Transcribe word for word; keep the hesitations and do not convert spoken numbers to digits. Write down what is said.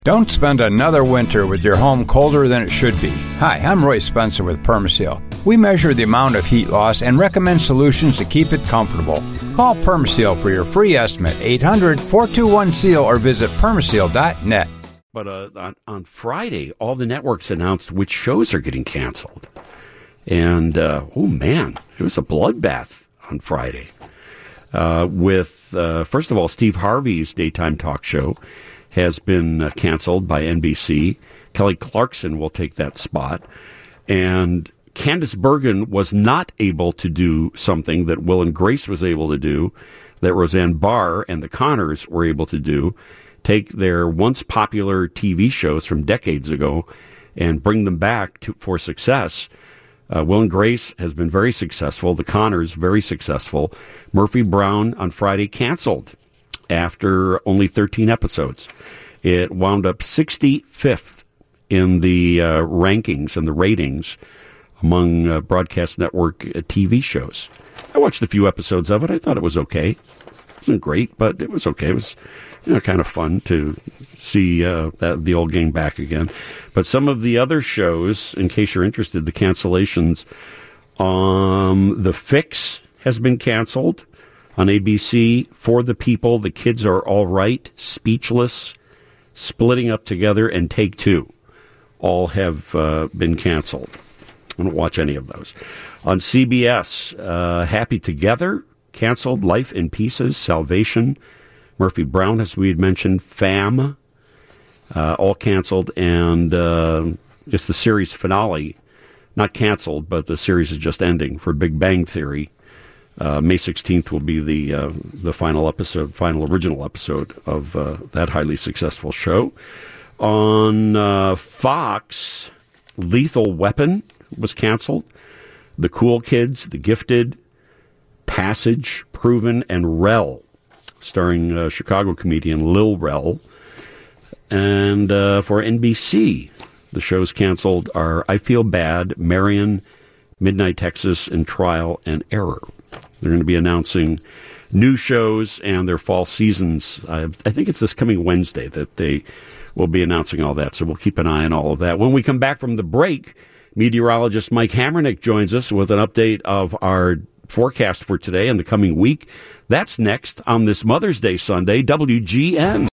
Don't spend another winter with your home colder than it should be. Hi, I'm Roy Spencer with Permaseal. We measure the amount of heat loss and recommend solutions to keep it comfortable. Call Permaseal for your free estimate, eight hundred, four two one, SEAL, or visit permaseal dot net. But uh, on, on Friday, all the networks announced which shows are getting canceled. And, uh, oh man, it was a bloodbath on Friday. Uh, with, uh, first of all, Steve Harvey's daytime talk show has been uh, canceled by N B C. Kelly Clarkson will take that spot. And Candice Bergen was not able to do something that Will and Grace was able to do, that Roseanne Barr and the Connors were able to do, take their once popular T V shows from decades ago and bring them back to for success. Uh, Will and Grace has been very successful. The Connors, very successful. Murphy Brown on Friday canceled after only thirteen episodes. It wound up sixty-fifth in the uh, rankings and the ratings among uh, broadcast network uh, T V shows. I watched a few episodes of it. I thought it was okay. It wasn't great, but it was okay. It was, you know, kind of fun to see uh, that, the old gang back again. But some of the other shows, in case you're interested, the cancellations, um, The Fix has been canceled on A B C. For the People, The Kids Are All Right, Speechless, Splitting Up Together, and Take Two all have uh, been canceled. I don't watch any of those. On C B S, uh, Happy Together, canceled. Life in Pieces, Salvation, Murphy Brown, as we had mentioned, Fam, uh, all canceled. And uh, just the series finale, not canceled, but the series is just ending for Big Bang Theory. Uh, May sixteenth will be the uh, the final episode, final original episode of uh, that highly successful show. On uh, Fox, Lethal Weapon was canceled. The Cool Kids, The Gifted, Passage, Proven, and Rel, starring uh, Chicago comedian Lil Rel. And uh, for N B C, the shows canceled are I Feel Bad, Marion, Midnight Texas, and Trial and Error. They're going to be announcing new shows and their fall seasons. I, I think it's this coming Wednesday that they will be announcing all that, so we'll keep an eye on all of that. When we come back from the break, meteorologist Mike Hammernick joins us with an update of our forecast for today and the coming week. That's next on this Mother's Day Sunday, W G N.